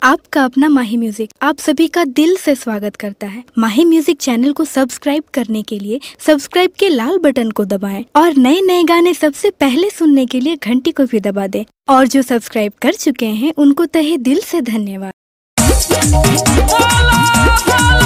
आपका अपना माही म्यूजिक आप सभी का दिल से स्वागत करता है। माही म्यूजिक चैनल को सब्सक्राइब करने के लिए सब्सक्राइब के लाल बटन को दबाएं और नए नए गाने सबसे पहले सुनने के लिए घंटी को भी दबा दें। और जो सब्सक्राइब कर चुके हैं उनको तहे दिल से धन्यवाद।